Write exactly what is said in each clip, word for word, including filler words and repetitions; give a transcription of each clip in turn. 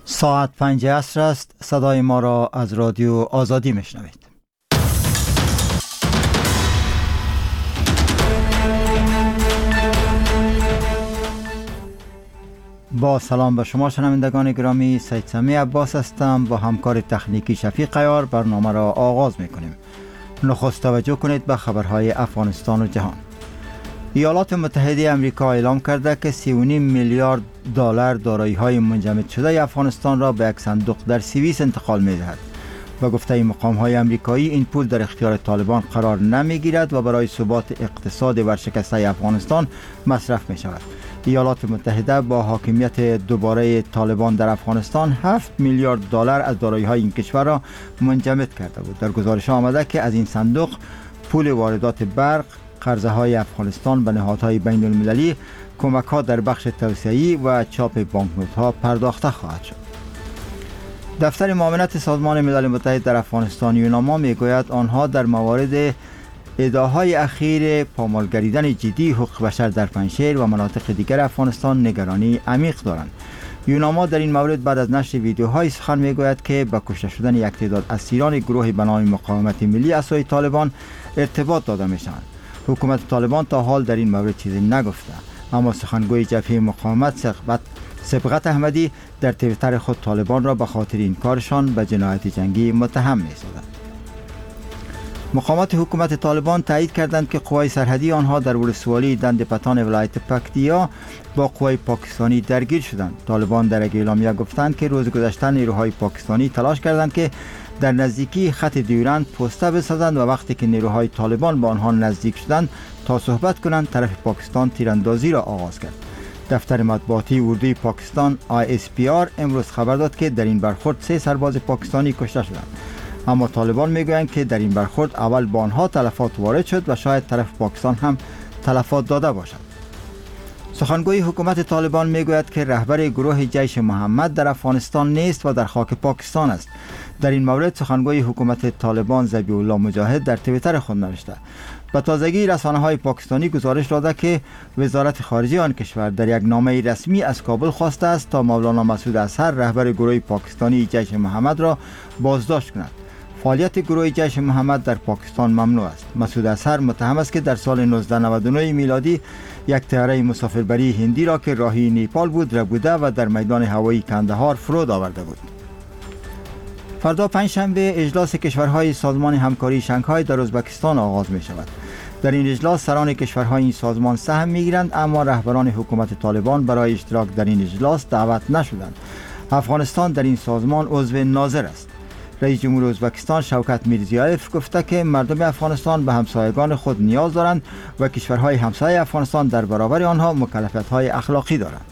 ساعت پنج عصر است. صدای ما را از رادیو آزادی میشنوید. با سلام به شما شنوندگان گرامی، سید سمی عباس هستم. با همکار تکنیکی شفیق عیار برنامه را آغاز میکنیم. نخست توجه کنید به خبرهای افغانستان و جهان. ایالات متحده آمریکا اعلام کرده که سی و نیم میلیارد دلار دارایی‌های منجمد شده افغانستان را به یک صندوق در سوئیس انتقال می‌دهد. با گفته مقام‌های آمریکایی این پول در اختیار طالبان قرار نمی‌گیرد و برای ثبات اقتصاد ورشکسته افغانستان مصرف می‌شود. ایالات متحده با حاکمیت دوباره طالبان در افغانستان هفت میلیارد دلار از دارایی‌های این کشور را منجمد کرده بود. در گزارش آمده که از این صندوق پول واردات برق، قرضه های افغانستان به نهادهای بین المللی، کمک ها در بخش توسعه‌ای و چاپ بانکنوت ها پرداخته خواهد شد. دفتر معاونت سازمان ملل متحد در افغانستان یوناما میگوید آنها در موارد ادعاهای اخیر پامالگریدن جدی حقوق بشر در پنجشیر و مناطق دیگر افغانستان نگرانی عمیق دارند. یوناما در این مورد بعد از نشر ویدیوهای سخن میگوید که با کشته شدن یک تعداد اسیران گروه به نام مقاومت ملی از سوی طالبان ارتباط داده میشوند. حکومت طالبان تا حال در این مورد چیزی نگفته، اما سخنگوی جبهه مقاومت سبقت سبقت احمدی در توییتر خود طالبان را به خاطر این کارشان به جنایت جنگی متهم می‌سازد. مقامات حکومت طالبان تایید کردند که قوای سرحدی آنها در ولسوالی دند پتان ولایت پکتیا با قوای پاکستانی درگیر شدند. طالبان در یک اعلامیه گفتند که روز گذشته نیروهای پاکستانی تلاش کردند که در نزدیکی خط دیورند پوسته بسازند و وقتی که نیروهای طالبان با آنها نزدیک شدند تا صحبت کنند، طرف پاکستان تیراندازی را آغاز کرد. دفتر مطبوعاتی اردوی پاکستان آی اس پی آر امروز خبر داد که در این برخورد سه سرباز پاکستانی کشته شدند، اما طالبان میگویند که در این برخورد اول با آنها تلفات وارد شد و شاید طرف پاکستان هم تلفات داده باشد. سخنگوی حکومت طالبان میگوید که رهبر گروه جیش محمد در افغانستان نیست و در خاک پاکستان است. در این مورد سخنگوی حکومت طالبان ذبیح الله مجاهد در توییتر خود نوشته: به تازگی رسانه‌های پاکستانی گزارش داده که وزارت خارجه آن کشور در یک نامه رسمی از کابل خواسته است تا مولانا مسعود اظهر رهبر گروه پاکستانی جیش محمد را بازداشت کند. فعالیت گروه جیش محمد در پاکستان ممنوع است. مسعود اظهر متهم است که در سال نوزده نود و نه میلادی یک طیاره مسافربری هندی را که راهی نیپال بود ربوده و در میدان هوایی کندهار فرود آورده بود. فردا پنجشنبه اجلاس کشورهای سازمان همکاری شانگهای در ازبکستان آغاز می شود. در این اجلاس سران کشورهای این سازمان سهم می گیرند، اما رهبران حکومت طالبان برای اشتراک در این اجلاس دعوت نشدند. افغانستان در این سازمان عضو ناظر است. رئیس جمهور ازبکستان شوکت میرزیایف گفته که مردم افغانستان به همسایگان خود نیاز دارند و کشورهای همسایه افغانستان در برابر آنها مکلفیت‌های اخلاقی دارند.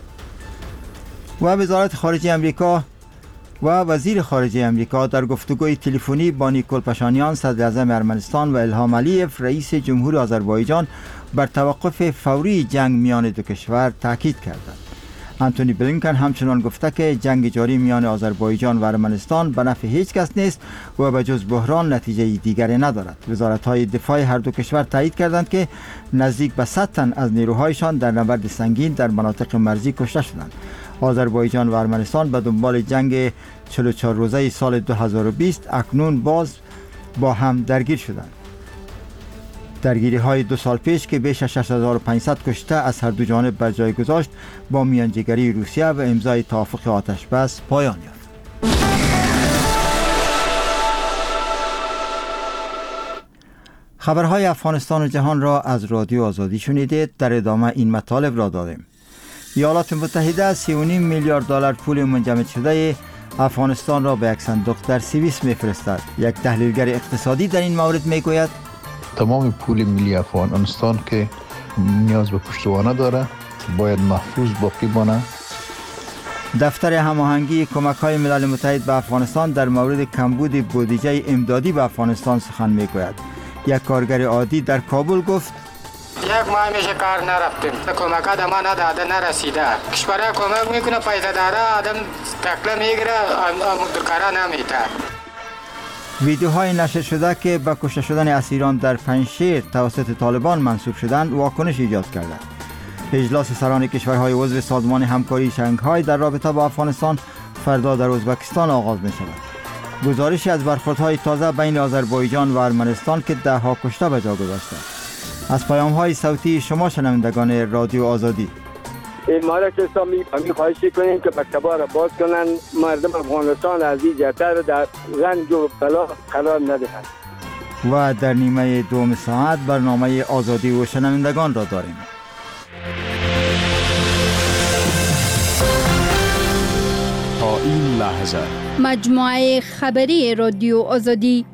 و وزارت خارجه آمریکا و وزیر خارجه آمریکا در گفتگوی تلفنی با نیکول پاشانیان صدر اعظم ارمنستان و الهام علیف رئیس جمهور آذربایجان بر توقف فوری جنگ میان دو کشور تاکید کردند. آنتونی بلینکن همچنان گفته که جنگ جاری میان آذربایجان و ارمنستان به نفع هیچ کس نیست و به جز بحران نتیجه دیگری ندارد. وزارت‌های دفاع هر دو کشور تایید کردند که نزدیک به صد تن از نیروهایشان در نبرد سنگین در مناطق مرزی کشته شدند. آذربایجان و ارمنستان به دنبال جنگ چهل و چهار روزه سال دو هزار و بیست اکنون باز با هم درگیر شدند. درگیری های دو سال پیش که بیش از شش هزار و پانصد کشته از هر دو جانب بر جای گذاشت با میانجیگری روسیه و امضای توافق آتش بس پایان یافت. خبرهای افغانستان و جهان را از رادیو آزادی شنیدید. در ادامه این مطالب را داریم. ایالات متحده سی و نیم میلیارد دلار پول منجمد شده افغانستان را به یک صندوق در سوئیس میفرستد. یک تحلیلگر اقتصادی در این مورد میگوید تمام پول ملی افغانستان که نیاز به پشتوانه داره باید محفوظ باقی مانه. دفتر هماهنگی کمک‌های ملل متحد به افغانستان در مورد کمبود بودجه امدادی به افغانستان سخن میگوید. یک کارگر عادی در کابل گفت یک ماه میشه کار نرفتیم، کمک آدم نداده نرسیده، کشورها کمک میکنه پیدا داره آدم تکله میگیره دکارا نمیده. ویدیوهای نشر شده که به کشته شدن اسیران در پنجشیر توسط طالبان منسوب شدند واکنش ایجاد کرده. اجلاس سران کشورهای عضو سازمان همکاری شانگهای در رابطه با افغانستان فردا در ازبکستان آغاز می شود. گزارشی از برخوردهای تازه بین آذربایجان و ارمنستان که ده ها کشته به جا گذاشته. از پیام های صوتی شما شنوندگان رادیو آزادی. امارات اسلامی همین خواهش کنیم که مکتبا را باز کنن، مردم افغانستان از این جهتر در رنج و بلا قرار ندهند. و در نیمه دوم ساعت برنامه آزادی و شنوندگان را داریم. تا این لحظه مجموعه خبری رادیو آزادی.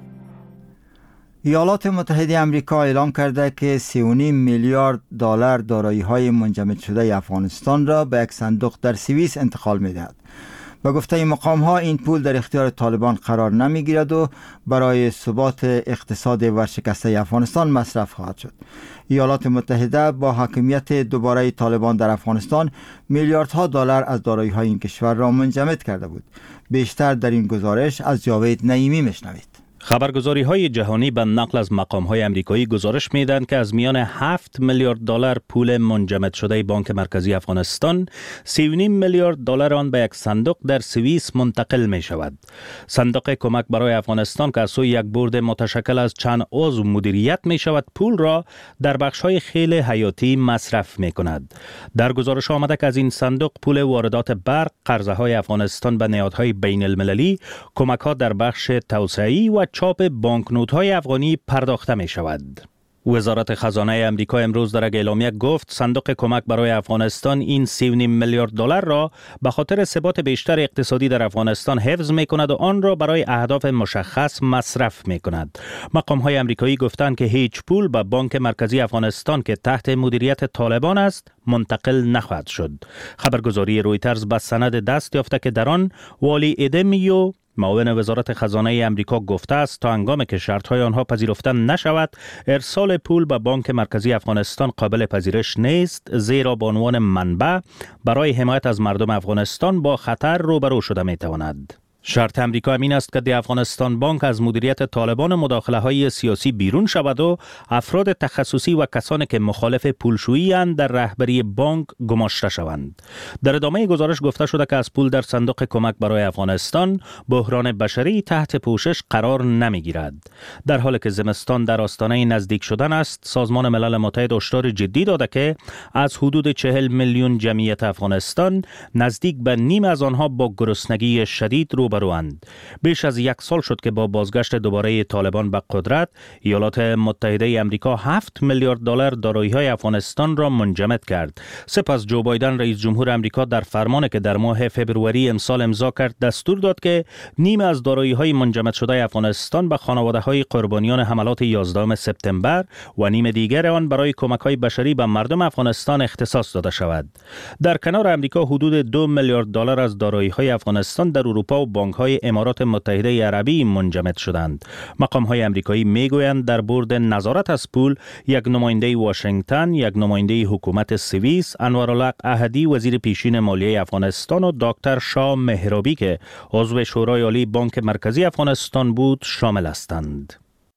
ایالات متحده آمریکا اعلام کرده که سه و نیم میلیارد دلار دارایی‌های منجمد شده افغانستان را به یک صندوق در سوئیس انتقال می‌دهد. به گفته مقام‌ها این پول در اختیار طالبان قرار نمی‌گیرد و برای ثبات اقتصاد ورشکسته افغانستان مصرف خواهد شد. ایالات متحده با حاکمیت دوباره طالبان در افغانستان میلیاردها دلار از دارایی‌های این کشور را منجمد کرده بود. بیشتر در این گزارش از جاوید نعیمی میشنوید. خبرگزاری های جهانی به نقل از مقام های امریکایی گزارش میدن که از میان هفت میلیارد دلار پول منجمد شده بانک مرکزی افغانستان، سی و نیم میلیارد دلار آن به یک صندوق در سوئیس منتقل می شود. صندوق کمک برای افغانستان که از سوی یک بورد متشکل از چند عضو مدیریت می شود، پول را در بخش های خیلی حیاتی مصرف می کند. در گزارش آمده که از این صندوق پول واردات برق، قرضه های افغانستان به نهادهای بین المللی، کمک ها در بخش توسعه‌ای و چاپ بانکنوت‌های افغانی پرداخته می شود. وزارت خزانه امریکا امروز در یک اعلامیه گفت صندوق کمک برای افغانستان این سی و نیم میلیارد دلار را به خاطر ثبات بیشتر اقتصادی در افغانستان حفظ می کند و آن را برای اهداف مشخص مصرف می کند. مقام های امریکایی گفتند که هیچ پول به بانک مرکزی افغانستان که تحت مدیریت طالبان است منتقل نخواهد شد. خبرگزاری رویترز به سند دست یافته که در آن والی ادمیو معاون وزارت خزانه امریکا گفته است تا هنگامی که شرطهای آنها پذیرفته نشود، ارسال پول به بانک مرکزی افغانستان قابل پذیرش نیست، زیرا به عنوان منبع برای حمایت از مردم افغانستان با خطر روبرو شده می تواند. شرط امریکا این است که دی افغانستان بانک از مدیریت طالبان مداخله های سیاسی بیرون شود و افراد تخصصی و کسانی که مخالف پولشویی اند در رهبری بانک گماشته شوند. در ادامه گزارش گفته شده که از پول در صندوق کمک برای افغانستان بحران بشری تحت پوشش قرار نمی گیرد. در حالی که زمستان در آستانه نزدیک شدن است، سازمان ملل متحد هشدار جدی داده که از حدود چهل میلیون جمعیت افغانستان نزدیک به نیم از آنها با گرسنگی شدید رو بروند. بیش از یک سال شد که با بازگشت دوباره طالبان به قدرت، ایالات متحده امریکا هفت میلیارد دلار دارایی‌های افغانستان را منجمد کرد. سپس جو بایدن رئیس جمهور امریکا در فرمانی که در ماه فبروری امسال امضا کرد دستور داد که نیم از دارایی‌های منجمد شده افغانستان به خانواده‌های قربانیان حملات یازدهم سپتامبر و نیم دیگر آن برای کمک‌های بشری به مردم افغانستان اختصاص داده شود. در کنار امریکا حدود دو میلیارد دلار از دارایی‌های افغانستان در اروپا و بانک‌های امارات متحده عربی منجمد شدند. مقام‌های امریکایی می‌گویند در بورد نظارت از پول یک نماینده واشنگتن، یک نماینده حکومت سوئیس، انوارالحق احدی وزیر پیشین مالیه افغانستان و دکتر شاه مهرابی که عضو شورای عالی بانک مرکزی افغانستان بود شامل هستند.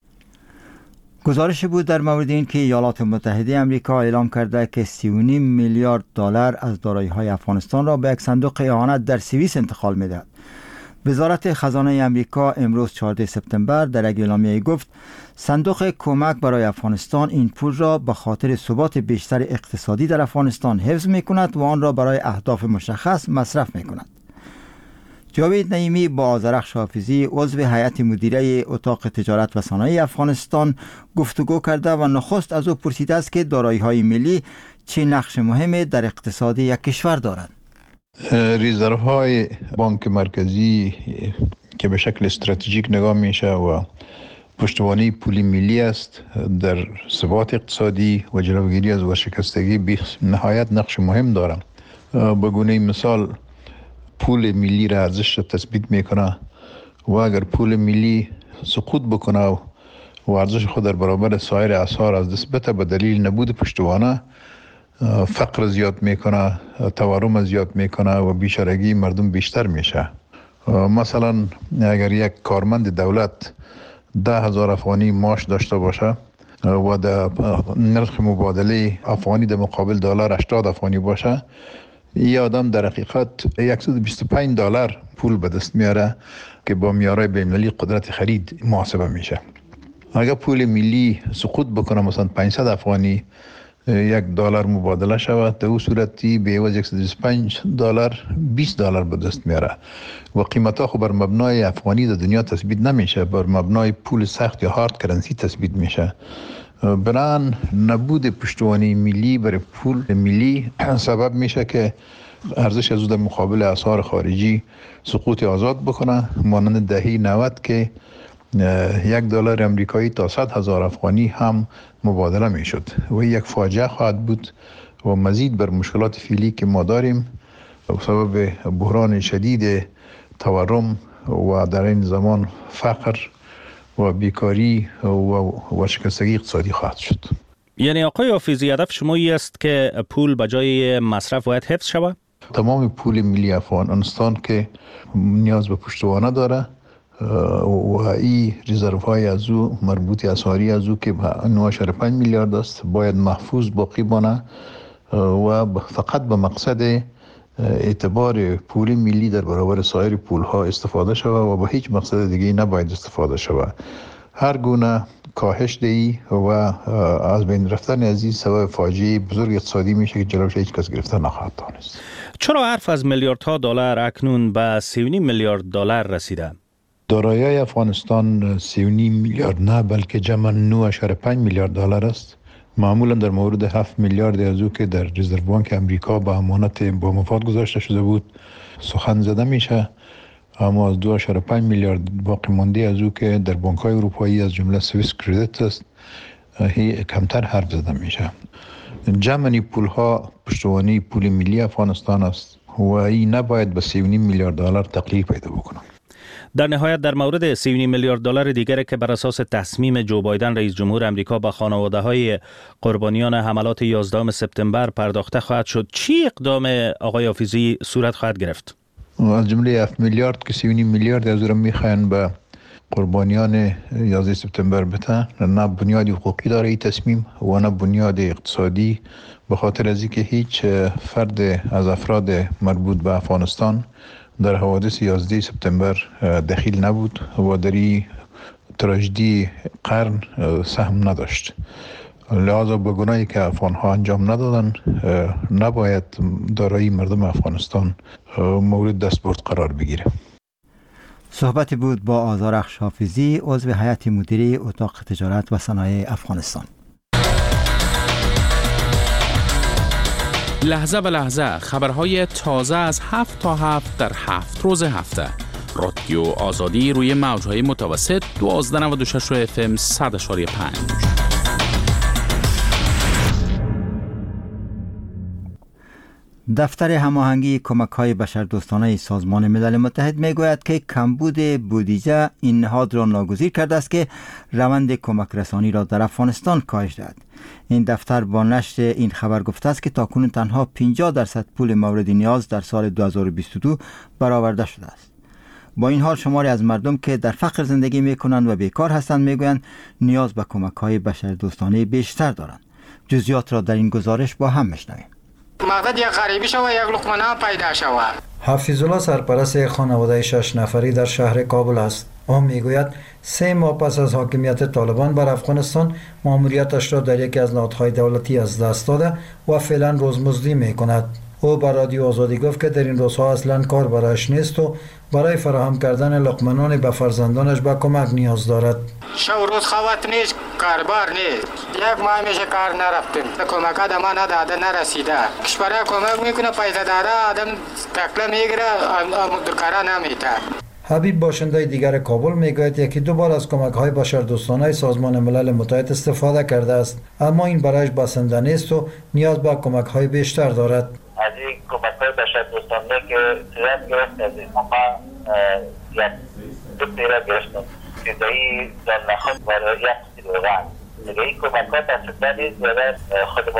گزارش بود در مورد این که ایالات متحده آمریکا اعلام کرده که سی و نیم میلیارد دلار از دارایی‌های افغانستان را به یک صندوق اعانت در سوئیس انتقال می‌دهد. وزارت خزانه آمریکا امروز چهاردهم سپتامبر در یک اعلامیه گفت صندوق کمک برای افغانستان این پول را به خاطر ثبات بیشتر اقتصادی در افغانستان حفظ می‌کند و آن را برای اهداف مشخص مصرف می‌کند. جاوید نعیمی با آذرخش حافظی عضو هیئت مدیره اتاق تجارت و صنایع افغانستان گفتگو کرده و نخست از او پرسیده است که دارایی‌های ملی چه نقش مهمی در اقتصاد یک کشور دارند. ریزروهای بانک مرکزی که به شکل استراتژیک نگاه میشه و پشتوانه پولی ملی است در ثبات اقتصادی و جلوگیری از ورشکستگی بی نهایت نقش مهم دارد. به گونه مثال پول ملی را ارزش تثبیت میکنه و اگر پول ملی سقوط بکنه و ارزش خود در برابر سایر اسعار از دست بده به دلیل نبود پشتوانه، فقر زیاد میکنه، تورم زیاد میکنه و بیچارگی مردم بیشتر میشه. مثلا اگر یک کارمند دولت ده هزار افغانی معاش داشته باشه و در نرخ مبادله افغانی در مقابل دلار هشتاد افغانی باشه، این آدم در حقیقت صد و بیست و پنج دلار پول به دست میاره که با معیارهای بین‌المللی قدرت خرید محاسبه میشه. اگر پول ملی سقوط بکنه مثلا پانصد افغانی یک دلار مبادله شود، در اون صورتی به عوض صد و بیست و پنج دلار بیست دلار به دست میاره و قیمت ها خب بر مبنای افغانی در دنیا تثبیت نمیشه، بر مبنای پول سخت یا هارد کرنسی تثبیت میشه. بران نبود پشتوانه ملی برای پول ملی سبب میشه که ارزش از در مقابل اسعار خارجی سقوط آزاد بکنه، مانند دهه نود که یک دلار امریکایی تا صد هزار افغانی هم مبادله می شد و یک فاجعه خواهد بود و مزید بر مشکلات فعلی که ما داریم سبب بحران شدید تورم و در این زمان فقر و بیکاری و ورشکستگی اقتصادی خواهد شد. یعنی آقای حافظی هدف شما این است که پول به جای مصرف باید حفظ شود؟ تمام پول ملی افغانستان که نیاز به پشتوانه داره و این رزرو های از او مربوط اسعاری از او که نه و پنج میلیارد است باید محفوظ باقی مانه و فقط به مقصد اعتبار پول ملی در برابر سایر پول ها استفاده شود و به هیچ مقصد دیگه نباید استفاده شود. هر گونه کاهش دی و از بین رفتن از این سبب فاجعه بزرگ اقتصادی میشه که جلوش هیچ کس گرفته نخواهد دانست. چرا حرف از میلیاردها دلار اکنون به سی و نیم میلیارد دلار رسیده؟ دارایی افغانستان سی و نیم میلیارد نه بلکه جمع نه و پنج میلیارد دلار است. معمولا در مورد هفت میلیارد از او که در رزرو بانک امریکا به امانت با مفاد گذاشته شده بود سخن زده میشه، اما از دو و پنج میلیارد باقی مانده از او که در بانک های اروپایی از جمله سوئیس کردیت است هی کمتر حرف زده میشه. جمعی پول ها پشتوانه پول ملی افغانستان است و این نباید به سی و نیم میلیارد دلار تقلیل پیدا بکنه. در نهایت در مورد سی و نیم میلیارد دلار دیگر که بر اساس تصمیم جو بایدن رئیس جمهور امریکا به خانواده های قربانیان حملات یازدهم سپتامبر پرداخته خواهد شد، چی اقدام آقای حافظی صورت خواهد گرفت؟ از جمله هفت میلیارد که سی و نیم میلیارد از رو میخواین به قربانیان یازده سپتامبر بتن، نه بنیاد حقوقی داره این تصمیم و نه بنیاد اقتصادی، به خاطر از اینکه هیچ فرد از افراد مربوط به افغانستان در حوادث یازده سپتامبر دخیل نبود و در این تراژدی قرن سهم نداشت. لذا به گناهی که افغان‌ها انجام ندادن نباید دارایی مردم افغانستان مورد دستبرد قرار بگیره. صحبتی بود با آذرخش حافظی، عضو هیئت مدیره اتاق تجارت و صنایع افغانستان. لحظه به لحظه خبرهای تازه از هفت تا هفت در هفت روز هفته. رادیو آزادی روی موجهای متوسط دوازده و نود و شش اف ام صد و پنج. دفتر هماهنگی کمک‌های بشردوستانه سازمان ملل متحد میگوید که کمبود بودجه این نهاد را ناگزیر کرده است که روند کمک رسانی را در افغانستان کاهش دهد. این دفتر با نشر این خبر گفته است که تاکنون تنها پنجاه درصد پول مورد نیاز در سال دو هزار و بیست و دو برآورده شده است. با این حال شماری از مردم که در فقر زندگی میکنند و بیکار هستند میگویند نیاز به کمک‌های بشردوستانه بیشتر دارند. جزئیات را در این گزارش با هم میشنویم. مقصد یک غریبی شوه، یک لقمه نان پیدا شوه. حفیظالله سرپرست یک خانواده شش نفری در شهر کابل است. او میگوید سه ماه پس از حاکمیت طالبان بر افغانستان ماموریتش را در یکی از نهادهای دولتی از دست داده و فعلا روزمزدی میکند. او بر رادیو آزادی گفت که در این روزها اصلا کار برایش نیست و برای فراهم کردن لقمه نان به فرزندانش به کمک نیاز دارد. شب روز خوات نیست، کاربار نیست. یک ماه میشه کار نرفتیم. کمک آدم نداده نرسیده. کشور کمک میکنه پیدا داره، آدم تکله میگیره، مدرکاره نمیده. حبیب باشنده دیگر کابل میگوید یکی دو بار از کمک‌های بشردوستانه سازمان ملل متحد استفاده کرده است، اما این برایش بسنده نیست و نیاز به کمک‌های بیشتر دارد. از این کمک‌های بشردوستانه که صورت گرفت از این موقع یک دو پیره گرفتم فیضایی در نخست برای یک کیلوگرم. دیگه این کمک‌ها تصدیق نیست برای خودمون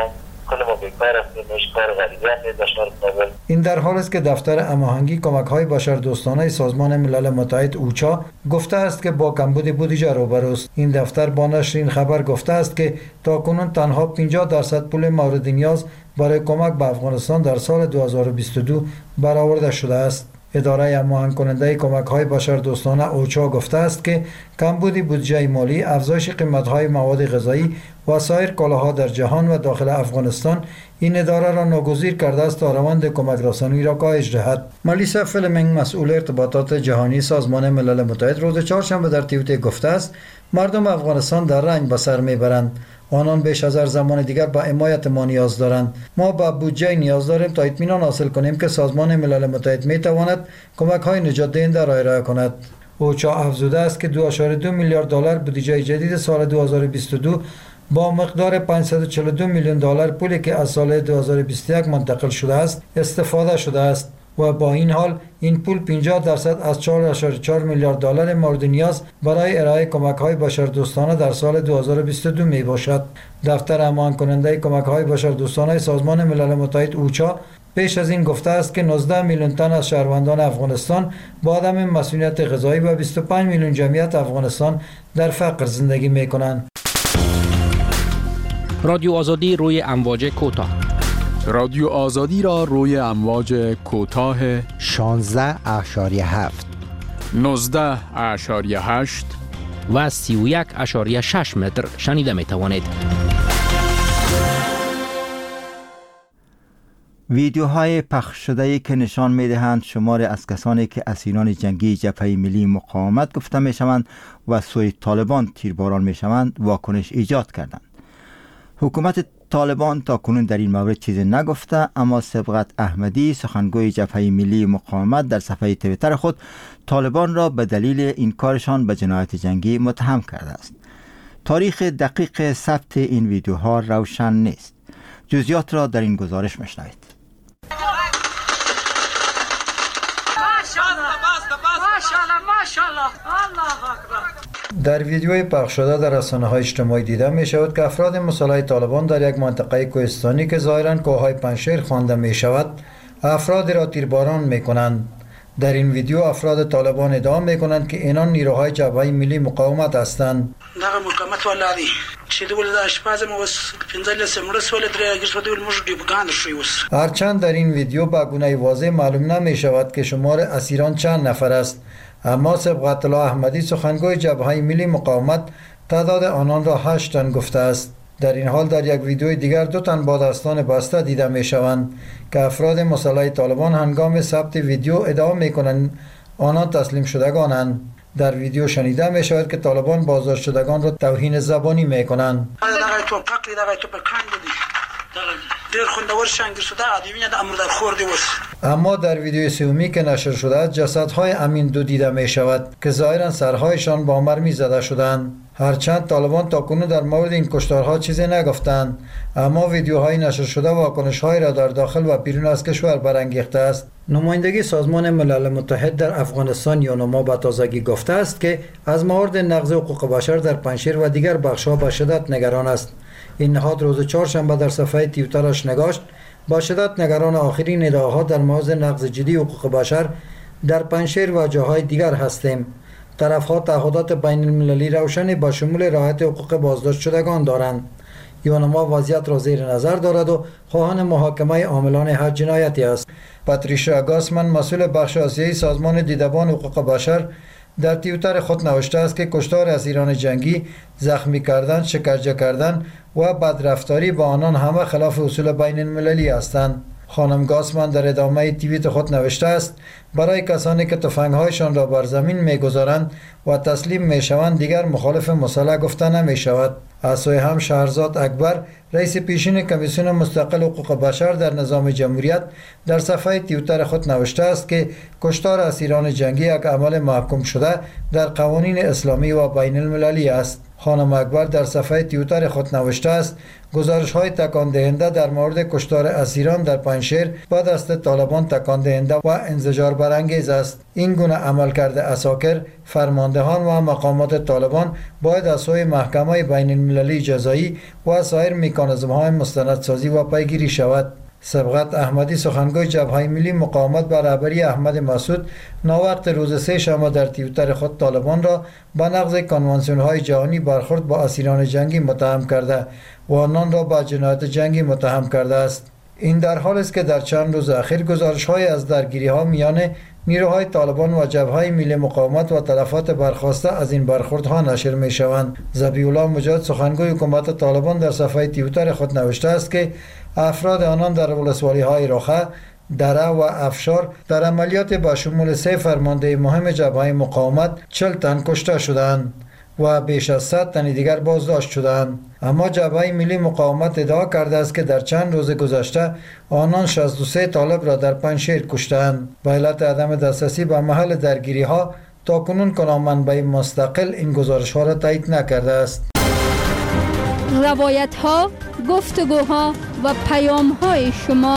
کل ما بیکار هستیم، هیچ کار غریبیت نیست در شهر کابل. این در حال است که دفتر هماهنگی کمک‌های بشردوستانه سازمان ملل متحد اوچا گفته است که با کمبود بودجه روبروست. این دفتر با نشر این خبر گفته است که تاکنون تنها پنجاه درصد پول مورد نیاز برای کمک به افغانستان در سال دو هزار و بیست و دو برآورده شده است. اداره هماهنگ کننده کمک‌های بشردوستانه اوچا گفته است که کمبود بودجه مالی، افزایش قیمت‌های مواد غذایی و سایر کالاها در جهان و داخل افغانستان این اداره را ناگزیر کرده است تا روند کمک رسانی را کاهش دهد. ملیسا فلمینگ، مسئول ارتباطات جهانی سازمان ملل متحد، روز چهارشنبه در توییتر گفته است مردم افغانستان در رنج به سر میبرند. آنان بیش از هر زمان دیگر به حمایت ما نیاز دارند. ما به بودجه نیاز داریم تا اطمینان حاصل کنیم که سازمان ملل متحد می تواند کمک‌های نجات دهنده را ارائه کند. اوچا افزوده است که دو ممیز دو میلیارد دلار بودجه جدید سال دو هزار و بیست و دو با مقدار پانصد و چهل و دو میلیون دلار پولی که از سال دو هزار و بیست و یک منتقل شده است استفاده شده است و با این حال این پول پنجاه درصد از چهار ممیز چهار میلیارد دلار مورد نیاز برای ارائه کمک‌های بشردوستانه در سال دو هزار و بیست و دو می باشد. دفتر هماهنگ کننده کمک‌های بشردوستانه سازمان ملل متحد اوچا پیش از این گفته است که نوزده میلیون تن از شهروندان افغانستان با عدم مسئولیت غذایی و بیست و پنج میلیون جمعیت افغانستان در فقر زندگی می کنند. رادیو آزادی روی امواج کوتاه. رادیو آزادی را روی امواج کوتاه شانزده اشاریه هفت، نوزده اشاریه هشت و سی و یک اشاریه شش متر شنیده می توانید. ویدیوهای پخش شده که نشان می دهند شمار از کسانی که اسیران جنگی جبهه ملی مقاومت گفته می شوند و سوی طالبان تیرباران می شوند واکنش ایجاد کردند. حکومت طالبان تا کنون در این مورد چیزی نگفته، اما سبقت احمدی سخنگوی جبهه ملی مقاومت در صفحه توییتر خود طالبان را به دلیل این کارشان به جنایت جنگی متهم کرده است. تاریخ دقیق ثبت این ویدیوها روشن نیست. جزئیات را در این گزارش میشنوید. در ویدیوی پخش شده در رسانه‌های اجتماعی دیده می شود که افراد مسلح طالبان در یک منطقه کوهستانی که ظاهراً کوههای پنشیر خوانده می شود افرادی را تیرباران می کنند. در این ویدیو افراد طالبان ادعا می کنند که اینان نیروهای جبهه ملی مقاومت هستند. دغه مقاومت ولادي چې د ولدا شپازم وس پنځل سمړس ول درې اگرس ودول مش دی بگاند شوی وس. هرچند در این ویدیو به گونه واضح معلوم نمی شود که شمار اسیران چند نفر است، اما سبقت الله احمدی سخنگوی جبهه ملی مقاومت تعداد آنان را هشت تن گفته است. در این حال در یک ویدیوی دیگر دو تن با دستان بسته دیده می شوند که افراد مسلح طالبان هنگام ثبت ویدیو ادعا می کنند آنان تسلیم شدگانند. در ویدیو شنیده می شود که طالبان بازداشت شدگان را توهین زبانی می کنند. دغه تو پکلی دغه تو پکاند دی دغه ډیر خوندور شانګر شده ادمینه د امر در خور دی وس. اما در ویدیو سومی که نشر شده است جسدهای امین دو دیده می شود که ظاهرا سرهایشان با مرمی زده شدند. هرچند طالبان تاکنون در مورد این کشتارها چیزی نگفتند، اما ویدیوهای نشر شده واکنش‌های را در داخل و بیرون از کشور برانگیخته است. نمایندگی سازمان ملل متحد در افغانستان یونما به تازگی گفته است که از موارد نقض حقوق بشر در پنشیر و دیگر بخش‌ها به شدت نگران است. این نهاد روز چهارشنبه در صفحه توییترش نگاشت با شدت نگران آخرین ادعاها در مورد نقض جدی حقوق بشر در پنشیر و جاهای دیگر هستیم. طرف‌ها تعهدات بین المللی روشنی با شمول رعایت حقوق بازداشت شدگان دارند. یونما وضعیت را زیر نظر دارد و خواهان محاکمه عاملان هر جنایتی است. پاتریشیا گاسمن مسئول بخش آسیایی سازمان دیدبان حقوق بشر در توییتر خود نوشته است که کشتار اسیران جنگی، زخمی کردن، شکنجه کردن و بدرفتاری با آنان همه خلاف اصول بین المللی هستند. خانم گاسمن در ادامه توییت خود نوشته است برای کسانی که تفنگ‌هایشان را بر زمین می‌گذارند و تسلیم می‌شوند دیگر مخالف مسلح گفته نمی‌شود. از سوی هم شهرزاد اکبر رئیس پیشین کمیسیون مستقل حقوق بشر در نظام جمهوریت در صفحه توییتر خود نوشته است که کشتار اسیران جنگی یک عمل محکوم شده در قوانین اسلامی و بین المللی است. خانم اکبر در صفحه توییتر خود نوشته است گزارش های تکان دهنده در مورد کشتار اسیران در پنجشیر با دست طالبان تکان دهنده و انزجار برانگیز است. این گونه عملکرد عساکر، فرماندهان و مقامات طالبان باید از سوی محکمه بین المللی جزایی و سایر مکانیزم های مستندسازی و پیگیری شود. سبقت احمدی سخنگوی جبهه ملی مقاومت بر رهبری احمد مسعود ناوقت روز سه شنبه در توییتر خود طالبان را به نقض کنوانسیون های جهانی برخورد با اسیران جنگی متهم کرده و آنان را به جنایت جنگی متهم کرده است. این در حالی است که در چند روز اخیر گزارش های از درگیری ها میان نیروهای طالبان و جبهه ملی مقاومت و تلفات برخواسته از این برخوردها نشر می شوند. ذبیح الله مجاهد سخنگوی حکومت طالبان در صفحه توییتر خود نوشته است که افراد آنان در ولسوالی های رخه، دره و افشار در عملیات با شمول سه فرمانده مهم جبهه مقاومت چهل تن کشته شدند و بیش از صد تن دیگر بازداشت شدند. اما جبهه ملی مقاومت ادعا کرده است که در چند روز گذشته آنان شصت و سه طالب را در پنجشیر کشتند. به علت عدم دسترسی به محل درگیری ها تاکنون کدام منبع مستقل این گزارش ها را تایید نکرده است. روایت ها، گفتگوها و پیام های شما.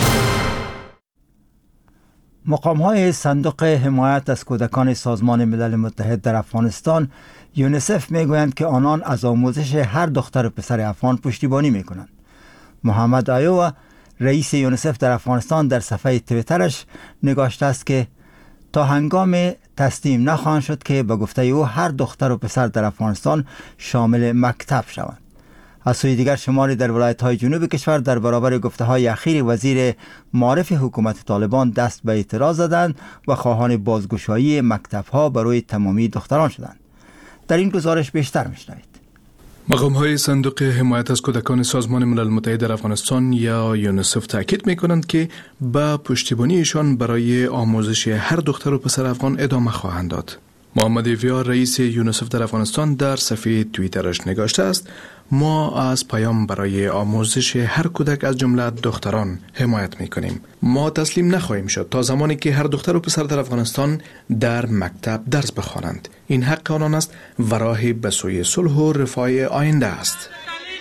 مقام های صندوق حمایت از کودکان سازمان ملل متحد در افغانستان یونیسف می گویند که آنان از آموزش هر دختر و پسر افغان پشتیبانی می کنند. محمد آیو، رئیس یونیسف در افغانستان، در صفحه توییترش نگاشته است که تا هنگام تسلیم نخواهند شد که به گفته او هر دختر و پسر در افغانستان شامل مکتب شوند. از سوی دیگر شماری در ولایت‌های جنوب کشور در برابر گفته‌های اخیر وزیر معارف حکومت طالبان دست به اعتراض زدند و خواهان بازگشایی مکتب‌ها برای تمامی دختران شدند. در این گزارش بیشتر می‌شنوید. مقام‌های صندوق حمایت از کودکان سازمان ملل متحد در افغانستان یا یونیسف تاکید می‌کنند که با پشتیبانیشان برای آموزش هر دختر و پسر افغان ادامه خواهند داد. محمد ویار، رئیس یونیسف در افغانستان، در صفحه توییترش نگاشته است: ما از پیام برای آموزش هر کودک از جمله دختران حمایت میکنیم. ما تسلیم نخواهیم شد تا زمانی که هر دختر و پسر در افغانستان در مکتب درس بخوانند. این حق آنان است و راهی به سوی صلح و رفاه آینده است.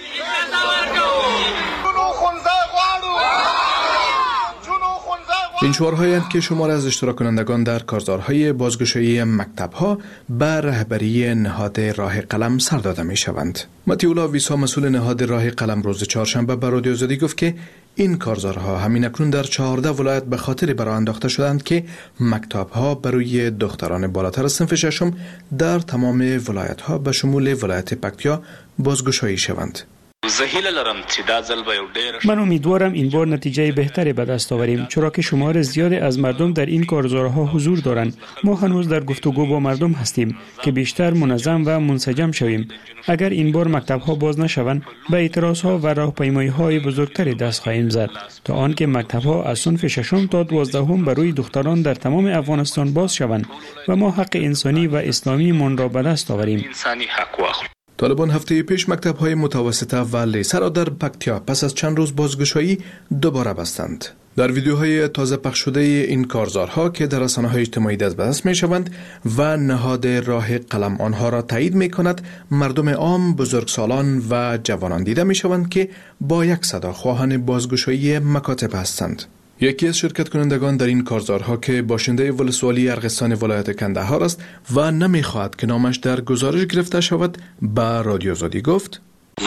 این شعارهایی که شمار از اشتراک کنندگان در کارزارهای بازگشایی مکتب‌ها به رهبری نهاد راه قلم سر داده می‌شوند. متیولا ویسا، مسئول نهاد راه قلم، روز چهارشنبه به رادیو آزادی گفت که این کارزارها همین اکنون در چهارده ولایت به خاطر برآ انداخته شدند که مکتب‌ها برای دختران بالاتر از صنف ششم در تمام ولایت‌ها به شمول ولایت پکتیا بازگشایی شوند. من امیدوارم این بار نتیجه بهتری به دست آوریم، چرا که شمار زیادی از مردم در این کارزارها حضور دارند. ما هنوز در گفتگو با مردم هستیم که بیشتر منظم و منسجم شویم. اگر این بار مکتب‌ها باز نشوند، به اعتراض‌ها و راهپیمایی‌های بزرگتری دست خواهیم زد تا آنکه مکتب‌ها از صنف ششم تا دوازدهم برای دختران در تمام افغانستان باز شوند و ما حق انسانی و اسلامی من را به دست آوریم. طالبان هفته پیش مکتب‌های متوسطه و لیسه را در پکتیا پس از چند روز بازگشایی دوباره بستند. در ویدیوهای تازه پخش شده این کارزارها که در رسانه‌های اجتماعی دست به دست می‌شوند و نهاد راه قلم آنها را تایید می‌کند، مردم عام، بزرگسالان و جوانان دیده می‌شوند که با یک صدا خواهان بازگشایی مکاتب هستند. یکی از شرکت کنندگان در این کارزارها که باشنده ولسوالی ارغستان ولایت کندهار است و نمیخواهد که نامش در گزارش گرفته شود، به رادیو آزادی گفت: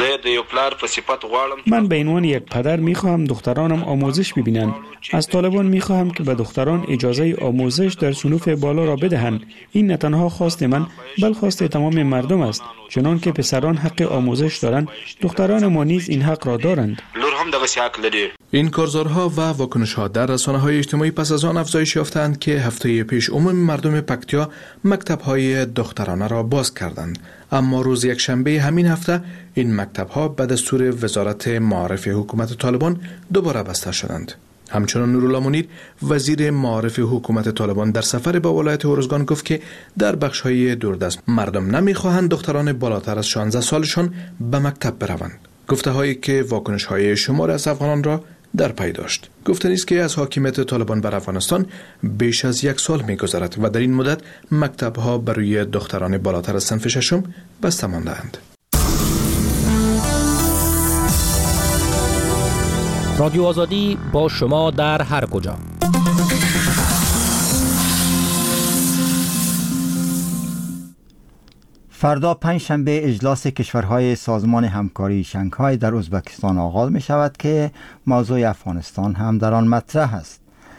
من به عنوان یک پدر میخواهم دخترانم آموزش ببینند. از طالبان میخواهم که به دختران اجازه آموزش در صنوف بالا را بدهند. این نه تنها خواست من، بل خواست تمام مردم است. چنان که پسران حق آموزش دارند، دختران ما نیز این حق را دارند. این کارزارها و واکنش‌ها در رسانه‌های اجتماعی پس از آن افزایش یافتند که هفته پیش عموم مردم پکتیا مکتب‌های دخترانه را باز کردند، اما روز یک شنبه همین هفته این مکتب‌ها به دستور وزارت معارف حکومت طالبان دوباره بسته شدند. همچنان نورالله منیر، وزیر معارف حکومت طالبان، در سفر به ولایت ارزگان گفت که در بخش‌های دوردست مردم نمی‌خواهند دختران بالاتر از شانزده سالشان به مکتب بروند. گفته‌هایی که واکنش‌های شمار از افغانان را در پی داشت. گفتنی است که از حاکمیت طالبان بر افغانستان بیش از یک سال می‌گذرد و در این مدت مکتب‌ها برای دختران بالاتر از صنف ششم بسته مانده‌اند. رادیو آزادی با شما در هر کجا. فردا پنجشنبه اجلاس کشورهای سازمان همکاری شانگهای در ازبکستان آغاز می شود که موضوع افغانستان هم در آن مطرح است.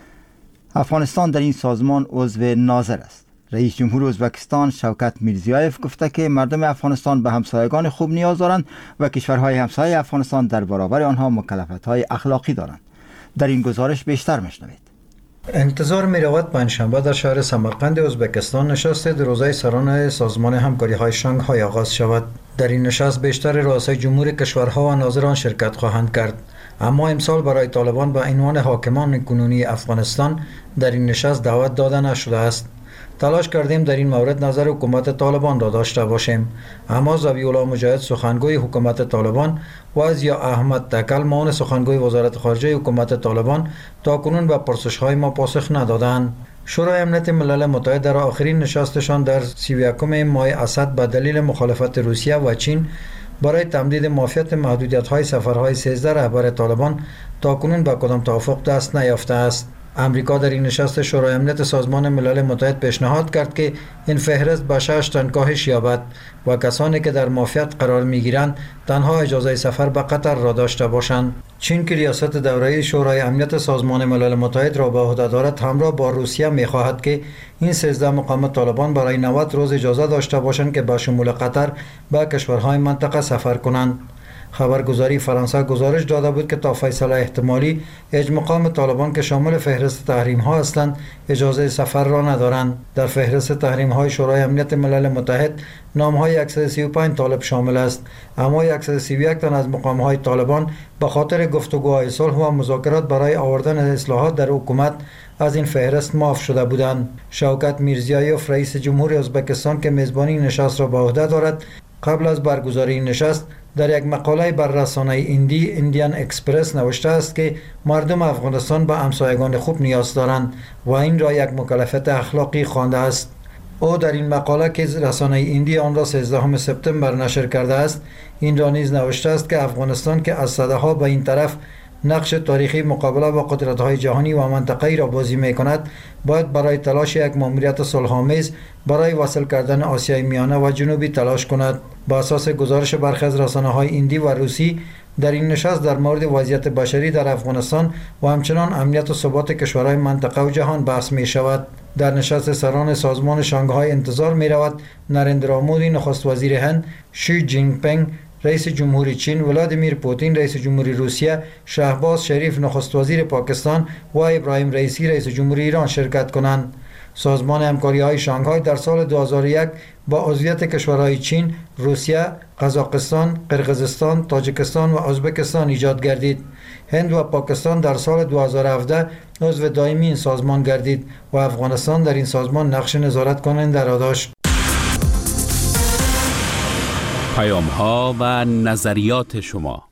افغانستان در این سازمان عضو ناظر است. رئیس جمهور ازبکستان شوکت میرزیایف گفته که مردم افغانستان به همسایگان خوب نیاز دارند و کشورهای همسایه افغانستان در برابر آنها مکلفیت‌های اخلاقی دارند. در این گزارش بیشتر میشنوید. انتظار می رود پنجشنبه در شهر سمرقند ازبکستان نشست دو روزه سران سازمان همکاری های شانگهای آغاز شود. در این نشست بیشتر رؤسای جمهور کشورها و ناظران شرکت خواهند کرد. اما امسال برای طالبان به عنوان حاکمان کنونی افغانستان در این نشست دعوت داده نشده است. تلاش کردیم در این مورد نظر حکومت طالبان را داشته باشیم، اما ذبیح الله مجاهد سخنگوی حکومت طالبان و ضیا احمد تکل معاون سخنگوی وزارت خارجه حکومت طالبان تاکنون به پرسش‌های ما پاسخ ندادند. شورای امنیت ملل متحد در آخرین نشستشان در سی و یکم ماه اسد به دلیل مخالفت روسیه و چین برای تمدید معافیت محدودیت‌های سفرهای سیزده رهبر طالبان تاکنون به کدام توافق دست نیافته است. امریکا در این نشست شورای امنیت سازمان ملل متحد پیشنهاد کرد که این فهرست به شش تن کاهش یابد و کسانی که در معافیت قرار می‌گیرند تنها اجازه سفر به قطر را داشته باشند. چین که ریاست دوره‌ای شورای امنیت سازمان ملل متحد را به عهده دارد همراه با روسیه می‌خواهد که این سیزده مقام طالبان برای نود روز اجازه داشته باشند که به شمول قطر به کشورهای منطقه سفر کنند. خبرگزاری فرانسه گزارش داده بود که تا فیصله احتمالی هیچ مقام طالبان که شامل فهرست تحریم ها هستند اجازه سفر را ندارند. در فهرست تحریم های شورای امنیت ملل متحد نام های صد و سی و پنج طالب شامل است، اما صد و سی و یک تن از مقام های طالبان به خاطر گفتگوهای صلح و مذاکرات برای آوردن اصلاحات در حکومت از این فهرست معاف شده بودند. شوکت میرزیایف رئیس جمهور ازبکستان که میزبانی نشست را به عهده دارد قبل از برگزاری نشست در یک مقاله بر رسانه ایندی ایندیان اکسپرس نوشته است که مردم افغانستان به همسایگان خوب نیاز دارند و این را یک مکلفیت اخلاقی خوانده است. او در این مقاله که رسانه ایندی آن را سیزدهم سپتامبر نشر کرده است این را نیز نوشته است که افغانستان که از سده‌ها به این طرف نقش تاریخی مقابله با قدرت‌های جهانی و منطقه‌ای را بازی می‌کند باید برای تلاش یک ماموریت صلح‌آمیز برای وصل کردن آسیای میانه و جنوبی تلاش کند. با اساس گزارش برخی از رسانه‌های ایندی و روسی در این نشست در مورد وضعیت بشری در افغانستان و همچنان امنیت و ثبات کشورهای منطقه و جهان بحث می‌شود. در نشست سران سازمان شانگهای انتظار می‌رود نریندرا مودی نخست وزیر هند، شی جین پینگ رئیس جمهوری چین، ولادیمیر پوتین رئیس جمهوری روسیه، شهباز شریف نخست وزیر پاکستان و ابراهیم رئیسی رئیس جمهوری ایران شرکت کنند. سازمان همکاری های شانگهای در سال دو هزار و یک با عضویت کشورهای چین، روسیه، قزاقستان، قرقیزستان، تاجیکستان و ازبکستان ایجاد گردید. هند و پاکستان در سال دو هزار و هفده عضو دائمی این سازمان گردید و افغانستان در این سازمان نقش نظارت کننده را داشت. پیام ها و نظریات شما.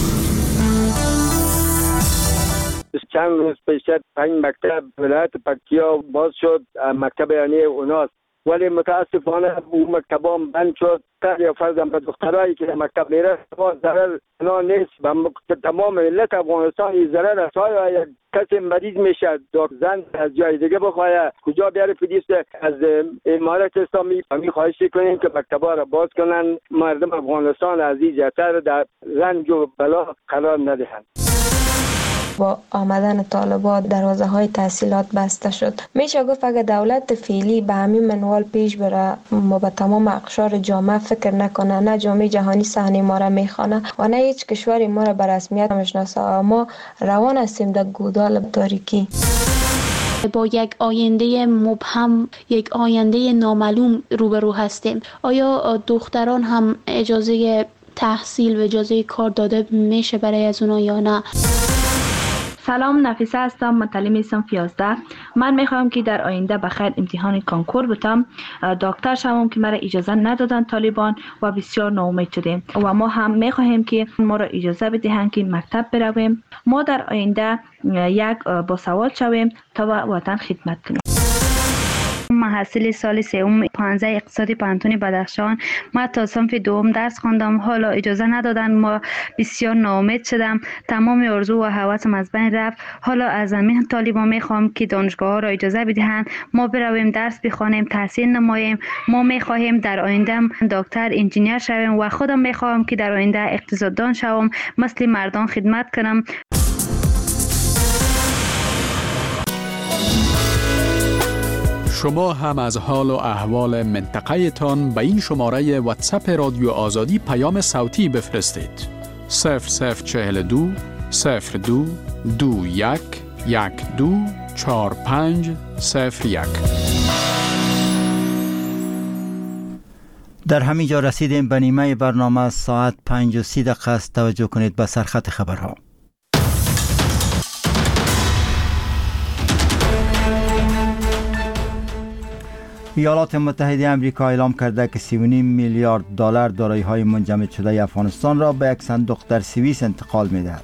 چند روز پیش پنج مکتب ولایت پکتیا باز شد، مکتب یعنی اوناست، ولی متاسفانه اون مکتبا بند شد. یا فرضاً به دخترایی که مکتب میره ضرر نه نیست، به تمام ملت افغانستان این ضرر است. های کسی مریض میشه زن از جای دیگه بخواه کجا بیاره پلیس از امارت اسلامی می خواهش کنیم که مکتبا را باز کنن، مردم افغانستان از این جهت در رنج و بلا قرار ندهند. با آمدن طالبان دروازه های تحصیلات بسته شد. میشه گفت اگر دولت فعلی به همین منوال پیش بره ما به تمام اقشار جامعه فکر نکنه، نه جامعه جهانی صحنه ما را میخوانه و نه هیچ کشوری ما را به رسمیت میشناسه، ما روان هستیم در گودال تاریکی. با یک آینده مبهم، یک آینده نامعلوم روبرو هستیم. آیا دختران هم اجازه تحصیل و اجازه کار داده میشه برای از اونا یا نه؟ سلام، نفیسه هستم، متعلم صنف یازده. من میخوام که در آینده بخیر امتحان کنکور بتم، دکتر شوم که مرا اجازه ندادن طالبان و بسیار ناامید شدیم و ما هم میخواهیم که ما را اجازه بدهند که مکتب برویم، ما در آینده یک باسواد شویم تا وطن خدمت کنیم. محصل سال سوم پانزده اقتصادی پانتون بدخشان. ما تا صنف دوم درس خواندم، حالا اجازه ندادن، ما بسیار ناامید شدم، تمام آرزو و هوسم از بین رفت. حالا از همین طالبان میخوام که دانشگاه ها را اجازه بدهند ما برویم درس بخوانیم، تحصیل نماییم. ما میخواهیم در آینده دکتر، انجینیر شویم و خودم میخوام که در آینده اقتصاددان شوم، مثل مردان خدمت کنم. شما هم از حال و احوال منطقه تان به این شماره واتساپ رادیو آزادی پیام صوتی بفرستید. صفر صفر چهل دو صفر دو دو یک یک دو چهار پنج صفر یک. در همین جا رسیدیم به نیمه برنامه. ساعت پنج و سی دقیقه است. توجه کنید به سرخط خبرها. ایالات متحده آمریکا اعلام کرده که سی و نیم میلیارد دلار دارایی‌های منجمد شده افغانستان را به یک صندوق در سوئیس انتقال می‌دهد.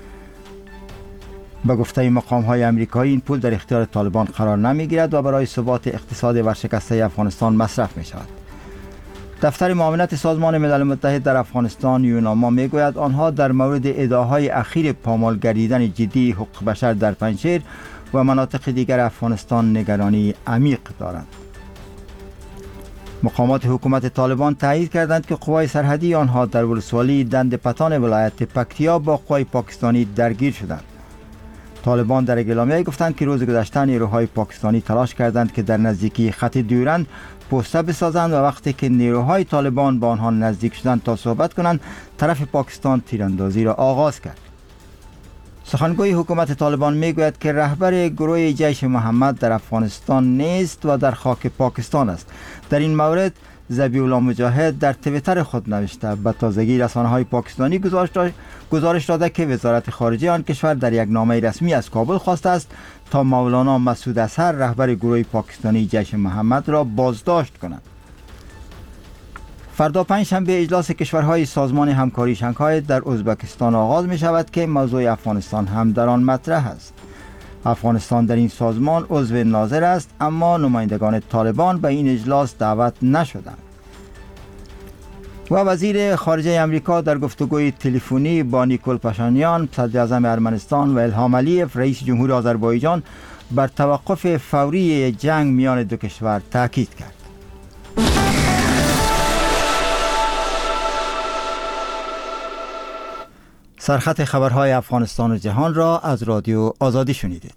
به گفته مقام‌های آمریکایی این پول در اختیار طالبان قرار نمی‌گیرد و برای ثبات اقتصاد ورشکسته افغانستان مصرف می‌شود. دفتر معاونت سازمان ملل متحد در افغانستان یوناما میگوید آنها در مورد ادعاهای اخیر پامال گردیدن جدی حقوق بشر در پنجشیر و مناطق دیگر افغانستان نگرانی عمیق دارند. مقامات حکومت طالبان تایید کردند که قوای سرحدی آنها در ولسوالی دند پتان ولایت پکتیا با قوای پاکستانی درگیر شدند. طالبان در اعلامیه گفتند که روز گذشته نیروهای پاکستانی تلاش کردند که در نزدیکی خط دیورند پوسته بسازند و وقتی که نیروهای طالبان با آنها نزدیک شدند تا صحبت کنند، طرف پاکستان تیراندازی را آغاز کرد. سخنگوی حکومت طالبان میگوید که رهبر گروه جیش محمد در افغانستان نیست و در خاک پاکستان است. در این مورد ذبیح الله مجاهد در توییتر خود نوشته به تازگی رسانه‌های پاکستانی گزارش داده که وزارت خارجه آن کشور در یک نامه رسمی از کابل خواسته است تا مولانا مسعود اظهر رهبر گروه پاکستانی جیش محمد را بازداشت کند. فردا پنجشنبه اجلاس کشورهای سازمان همکاری شانگهای در ازبکستان آغاز می شود که موضوع افغانستان هم در آن مطرح است. افغانستان در این سازمان عضو ناظر است، اما نمایندگان طالبان به این اجلاس دعوت نشدند. و وزیر خارجه آمریکا در گفتگوی تلفنی با نیکول پاشانیان، صدر اعظم ارمنستان، و الهام علیف، رئیس جمهور آذربایجان، بر توقف فوری جنگ میان دو کشور تاکید کرد. سرخط خبرهای افغانستان و جهان را از رادیو آزادی شنیدید.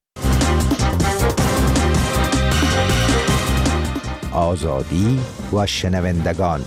آزادی و شنوندگان.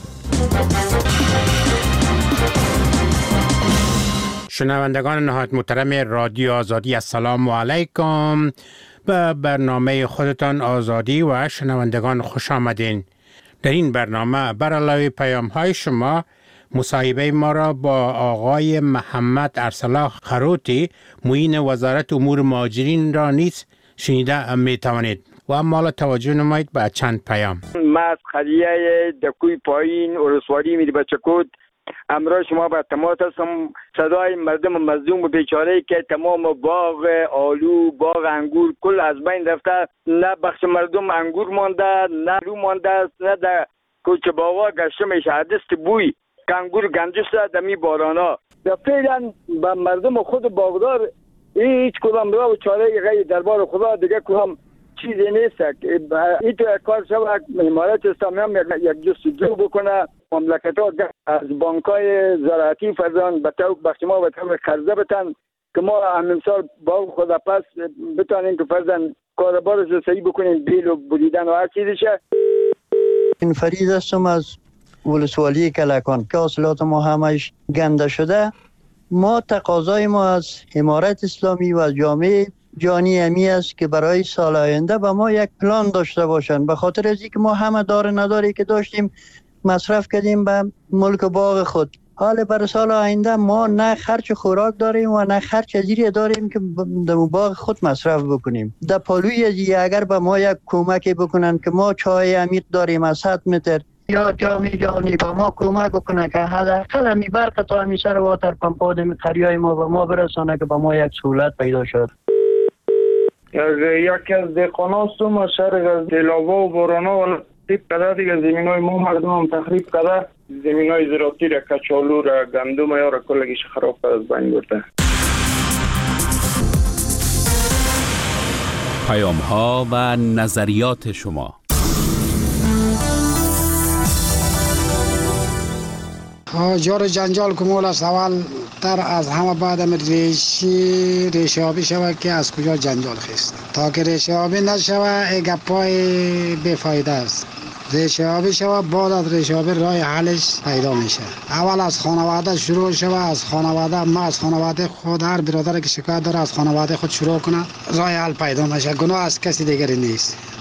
شنوندگان نهایت محترم رادیو آزادی، السلام علیکم. به برنامه خودتان آزادی و شنوندگان خوش آمدین. در این برنامه بر علاوه پیام های شما مصاحبه ما را با آقای محمد ارسلا خروتی، معین وزارت امور مهاجرین را نیز شنیده می توانید. و اما توجه نمایید به چند پیام. ما از قریه دکوی پایین ولسوالی میری بچکود امروز شما به تماس هستم. صدای مردم مظلوم و بیچاره که تمام باغ آلو، باغ انگور کل از بین رفته، نه بخش مردم انگور مانده، نه آلو مانده است، نه در کوچه باغا گشته میشه. حدست بوی انگور گنجه شده دمی بارانا. فعلا به مردم خود باغدار هیچ کدام راه و چاره غیر دربار خدا دیگه کدام چیزی نیست. این تو کار شود امارات اسلامی هم یک جستجو بکنه، مملکت ها از بانک های زراعتی فرزان به تو بخش ما به طور قرضه بتن که ما همین سال باغ خدا پس بتانیم که فرزان کاربارش رو صحیح بکنیم، بیل و بریدن و هر چیزشه. این فرید هستم از ولسوالی کلکان که حاصلات ما همش گنده شده. ما تقاضای ما از امارت اسلامی و از جامعه جانی امی است که برای سال آینده به ما یک پلان داشته باشند، به خاطر از اینکه ما همه دار نداری که داشتیم مصرف کردیم به ملک باغ خود. حال برای سال آینده ما نه خرچ خوراک داریم و نه خرچ ازیری داریم که در باغ خود مصرف بکنیم. در پالوی ازیری اگر به ما یک کمکی بکنن که ما چای عمیق داریم از صد متر، یا جامعه جهانی با ما کمک بکنه که حداقل همی برق تا همی سر واتر پمپ آدمی قریای ما به ما برسانه که به ما یک سهولت پیدا شد. یکی از دهقان هستم از شهر دلاوا و بارانا و تخریب کرده دیگه زمین های ما مردم هم تخریب کرده زمین های زراعتی را کچالو را گندم یا را کلگیش خراب کرده از بین برده. پیام ها و نظریات شما. جار جنجال کمول است اول تر از همه بعد ریشی ریشه آبی شود که از کجا جنجال خیست تا که ریشه آبی نشود ای گپای بیفایده است. ریشه آبی شود بعد از ریشه آبی راه حلش پیدا میشه. اول از خانواده شروع شود از خانواده ما از خانواده خود هر برادر که شکایت داره از خانواده خود شروع کنه راه حل پیدا میشه. گناه از کسی دیگری نیست.